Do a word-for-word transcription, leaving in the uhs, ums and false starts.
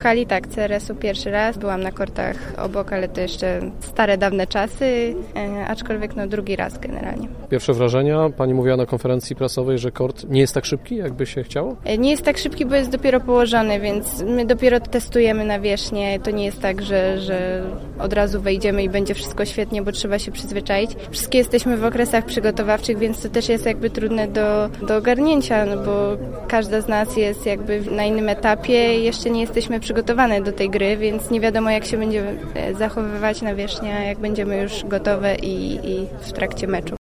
skali, tak, C R S-u pierwszy raz. Byłam na kortach obok, ale to jeszcze stare, dawne czasy, e, aczkolwiek no drugi raz generalnie. Pierwsze wrażenia? Pani mówiła na konferencji prasowej, że kort nie jest tak szybki, jakby się chciało? E, nie jest tak szybki, bo jest dopiero położony, więc my dopiero testujemy nawierzchnię. To nie jest tak, że, że od razu wejdziemy i będzie wszystko świetnie, bo trzeba się przyzwyczaić. Wszystkie jesteśmy w okresach przygotowawczych, więc to też jest jakby trudne do, do ogarnięcia, no bo każda z nas jest jakby na innym etapie i jeszcze nie jesteśmy przygotowane do tej gry, więc nie wiadomo, jak się będzie zachowywać nawierzchnia, jak będziemy już gotowe i, i w trakcie meczu.